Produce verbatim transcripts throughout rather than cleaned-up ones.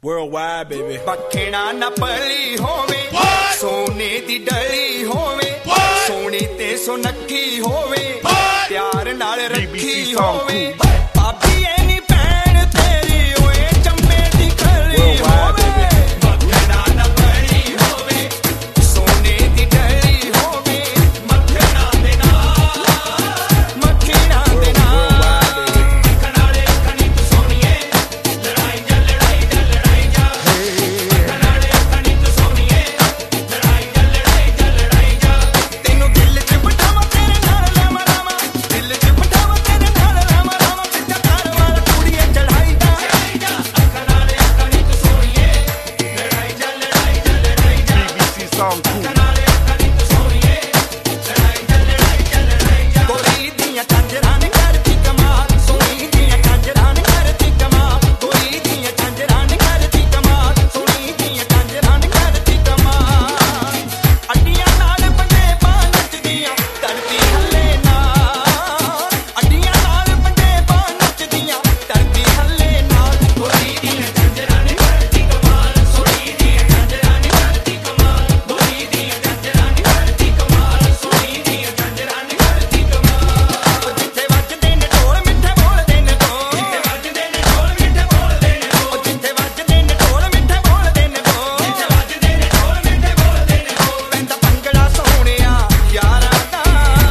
Worldwide, baby. Bakhena na pali hove, sone di dali hove, soni te sonakhi hove, pyar naal rakhi hove. Baabi eni bheen teri oye chambe di kali hove. Bakhena na pali hove, sone di dali hove, makhena de naal, makhena de naal. Dekhn wale khani tu soniye, ladai ja ladai ja ladai ja. Dekhn wale khani tu soniye, ladai ja ladai ja ladai ja. Tenu dil ch bitawa tere naal lama lama, dil ch bitawa tere naal lama lama. Siddha kar wala kudiye chadhai ja, dekhn wale khani tu soniye, ladai ja ladai ja ladai ja. B B C song cool. Dekhn wale khani tu soniye, ladai ja ladai ja ladai ja. Koi diyan kanjਰਾਂ ne ਕਰਤੀ ਕਮਾਲ, ਸੋਹਣੀ ਦੀਆਂ kanjਰਾਂ ਨੇ ਕਰਤੀ ਕਮਾਲ. ਕੋਈ ਦੀਆਂ kanjਰਾਂ ਨੇ ਕਰਤੀ ਕਮਾਲ, ਸੋਹਣੀ ਦੀਆਂ kanjਰਾਂ ਨੇ ਕਰਤੀ ਕਮਾਲ. ਅੱਡੀਆਂ ਨਾਲ ਪੰਜੇ ਪਾ ਨੱਚਦੀਆਂ, ਧਰਤੀ ਹੱਲੇ ਨਾ. ਅੱਡੀਆਂ ਨਾਲ ਪੰਜੇ ਪਾ ਨੱਚਦੀਆਂ, ਧਰਤੀ ਹੱਲੇ ਨਾ. ਕੋਈ ਦੀਆਂ kanjਰਾਂ ਨੇ ਕਰਤੀ ਕਮਾਲ, ਸੋਹਣੀ ਦੀਆਂ kanjਰਾਂ ਨੇ ਕਰਤੀ ਕਮਾਲ. ਕੋਈ ਦੀਆਂ kanjਰਾਂ ਨੇ ਕਰਤੀ ਕਮਾਲ, ਸੋਹਣੀ ਦੀਆਂ kanjਰਾਂ ਨੇ ਕਰਤੀ ਕਮਾਲ. ਜਿੱਥੇ ਵੱਜਦੇ ਨੇ ਢੋਲ ਮਿੱਠੇ ਬੋਲਦੇ ਨੇ ਬੋਲ, ਜਿੱਥੇ ਵੱਜਦੇ ਨੇ ਢੋਲ ਮਿੱਠੇ ਬੋਲਦੇ ਨੇ ਬੋਲ, ਜਿੱਥੇ ਵੱਜਦੇ ਨੇ ਢੋਲ ਮਿੱਠੇ ਬੋਲਦੇ ਨੇ ਬੋਲ, ਜਿੱਥੇ ਵੱਜਦੇ ਨੇ ਢੋਲ ਮਿੱਠੇ ਬੋਲਦੇ ਨੇ ਬੋਲ. ਪੈਂਦਾ ਭੰਗੜਾ ਸੋਹਣਿਆ ਯਾਰਾਂ ਦਾ,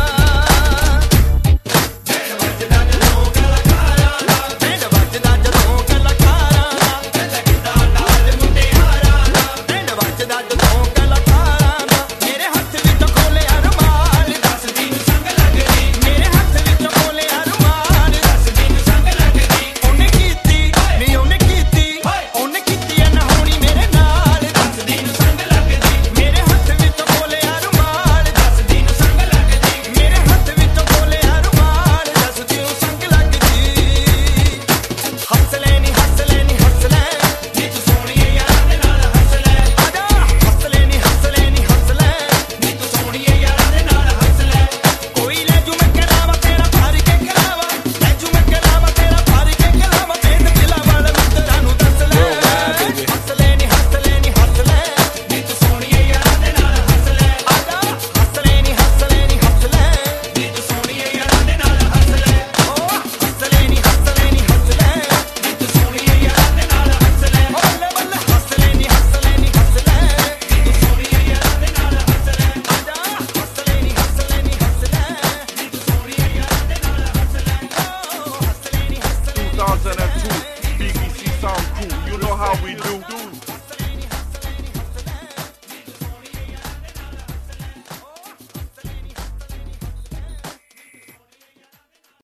ਬੈਂਡ ਵੱਜਦਾ ਜਦੋਂ ਕਲਾਕਾਰਾਂ ਦਾ, ਬੈਂਡ ਵੱਜਦਾ ਜਦੋਂ ਕਲਾਕਾਰਾਂ ਦਾ. ਲੱਗਦਾ ਨਾਲ ਮੁੰਡਿਆਰਾਂ ਦਾ, ਬੈਂਡ ਵੱਜਦਾ ਜਦੋਂ ਕਲਾਕਾਰਾਂ ਦਾ. ਮੇਰੇ ਹੱਥ ਵਿੱਚੋਂ ਖੋਲਿਆ ਰੁਮਾਲ, ਦੱਸਦੀ ਨੂੰ ਸੰਗ ਲੱਗਦੀ. ਮੇਰੇ ਹੱਥ ਵਿੱਚੋਂ ਖੋਲਿਆ ਰੁਮਾਲ, ਦੱਸਦੀ ਨੂੰ ਸੰਗ ਲੱਗਦੀ. ਉਹਨੇ ਕੀਤੀ ਨੀ ਉਹਨੇ ਕੀਤੀ, ਉਹਨੇ ਕੀਤੀ ਐ ਨਾ ਹੋਣੀ ਮੇਰੇ ਨਾਲ, ਦੱਸਦੀ ਨੂੰ ਸੰਗ ਲੱਗਦੀ. ਮੇਰੇ ਹੱਥ ਵਿੱਚੋਂ ਖੋਲਿਆ ਰੁਮਾਲ, ਦੱਸਦੀ ਨੂੰ ਸੰਗ ਲੱਗਦੀ. ਮੇਰੇ ਹੱਥ ਵਿੱਚੋਂ ਖੋਲਿਆ ਰੁਮਾਲ, ਦੱਸਦੀ ਨੂੰ ਸੰਗ ਲੱਗਦੀ. ਹੱਸ ਲੈ ਨੀ ਹੱਸ ਲੈ ਨੀ ਹੱਸ ਲੈ, ਨੀ ਤੂੰ ਸੋਹਣੀਏ ਯਾਰਾਂ ਦੇ ਨਾਲ ਹੱਸ ਲੈ. ਆਜਾ ਹੱਸ ਲੈ ਨੀ ਹੱਸ ਲੈ ਨੀ ਹੱਸ ਲੈ, ਨੀ ਤੂੰ ਸੋਹਣੀਏ ਯਾਰਾਂ ਦੇ ਨਾਲ ਹੱਸ ਲੈ. ਕੋਈ ਲੈ ਜੂ ਮੈਂ ਕਰਾਵਾ ਤੇਰਾ ਭਰ ਕੇ ਕਰਾਵਾ, ਲੈ ਜੂ ਮੈਂ ਕਰਾਵਾ ਤੇਰਾ ਭਰ ਕੇ ਕਰਾਵਾ. ਤੇਦ ਦਿਲਾਂ ਵਾਲੇ ਮਿੱਤਰਾਂ ਨੂੰ ਦੱਸ ਲੈ. ਹੱਸ ਲੈ ਨੀ ਹੱਸ ਲੈ ਨੀ ਹੱਸ ਲੈ, ਨੀ ਤੂੰ ਸੋਹਣੀਏ ਯਾਰਾਂ ਦੇ ਨਾਲ ਹੱਸ ਲੈ. ਆਜਾ ਹੱਸ ਲੈ ਨੀ ਹੱਸ ਲੈ ਨੀ ਹੱਸ ਲੈ, ਨੀ ਤੂੰ ਸੋਹਣੀਏ ਯਾਰਾਂ ਦੇ ਨਾਲ ਹੱਸ ਲੈ. ਓ ਹੱਸ ਲੈ ਨੀ ਹੱਸ ਲੈ ਨੀ ਹੱਸ ਲੈ, ਨੀ ਤੂੰ ਸੋਹਣੀਏ ਯਾਰਾਂ ਦੇ ਨਾਲ ਹੱਸ ਲੈ. ਬੱਲੇ ਬੱਲੇ ਹੱਸ ਲੈ ਨੀ ਹੱਸ ਲੈ ਨੀ ਹੱਸ ਲੈ, ਨੀ ਤੂੰ ਸੋਹਣੀਏ ਯਾਰਾਂ ਦੇ ਨਾਲ ਹੱਸ ਲੈ. ਆਜਾ ਹੱਸ ਲੈ ਨੀ ਹੱਸ ਲੈ ਨੀ ਹੱਸ ਲੈ, ਨੀ ਤੂੰ ਸੋਹਣੀਏ ਯਾਰਾਂ ਦੇ ਨਾਲ ਹੱਸ ਲੈ. ਓ ਹੱਸ ਲੈ ਨੀ ਹੱਸ ਲੈ ਨੀ two thousand two B B C song cool. You know how we do.